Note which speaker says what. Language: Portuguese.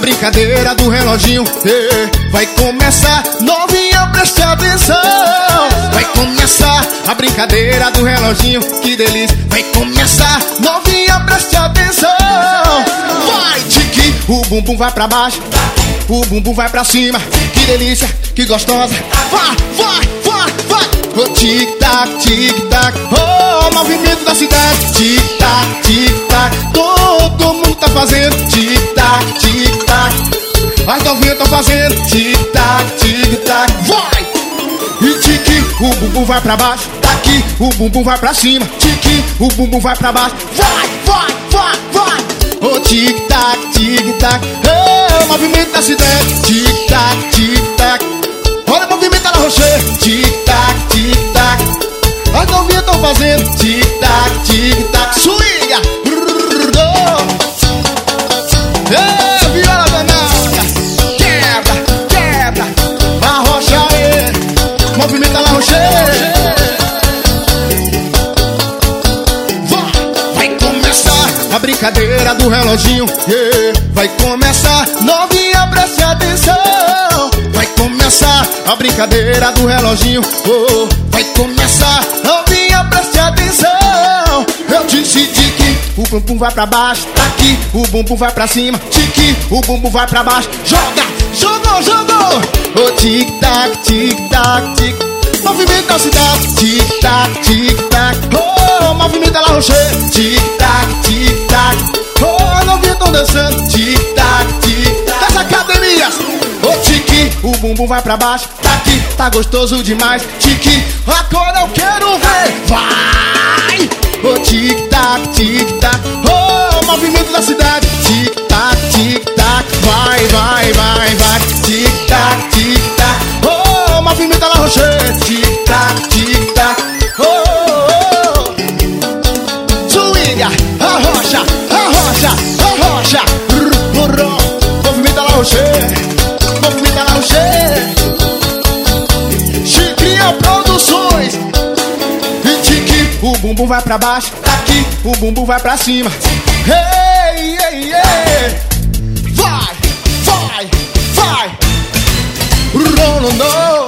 Speaker 1: brincadeira do reloginho, vai começar, novinha, preste atenção. Vai começar a brincadeira do reloginho, que delícia. Vai começar, novinha, preste atenção. Vai, tique, o bumbum vai pra baixo, o bumbum vai pra cima, que delícia, que gostosa. Vai, vai, vai, vai. Oh, tic-tac, tic-tac, oh, movimento da cidade. Tic-tac, tic-tac, todo mundo tá fazendo. Tic-tac, tic-tac, as novinhas tão fazendo. Tic-tac, tic-tac, vai! E tique, o bumbum vai pra baixo. Daqui, o bumbum vai pra cima. Tique, o bumbum vai pra baixo. Vai, vai, vai, vai! Oh, tic-tac, tic-tac, oh, movimento da cidade. Tic-tac, tic-tac, olha o movimento da Rocher. Tic-tac, tic-tac, as novinhas tão fazendo. Tic-tac, tic-tac, swinga! Viola danada, quebra, quebra, arrocha aí, movimenta lá, Rocher. Vai começar a brincadeira do reloginho, vai começar, novinha, preste atenção. Vai começar a brincadeira do reloginho, vai começar, novinha, preste atenção. Eu disse tique, o bumbum vai pra baixo. Aqui, o bumbum vai pra cima. Tique, o bumbum vai pra baixo. Joga, jogou, jogou. Oh, tic-tac, tic-tac, tic. Movimento da cidade. Tic-tac, tic-tac, oh, movimento da Rocher. Tic-tac, tic-tac, oh, novinha tão dançando. Tic-tac, tic-tac, das academias. Oh, tique, o bumbum vai pra baixo. Aqui, tá gostoso demais. Tique, agora eu quero ver. Vai! Oh, tic-tac, tic-tac, oh, movimento da cidade. Tic-tac, tic-tac, vai, vai, vai, vai. Tic-tac, tic-tac, oh, movimento da Rocher. Tic-tac, tic-tac, oh, oh, oh. Swinga, arrocha, arrocha, arrocha. Movimento da Rocher, movimento da Rocher. Chicrinha Produções. O bumbum vai pra baixo, aqui, o bumbum vai pra cima. Hey, hey, hey. Vai, vai, vai. No, no, no.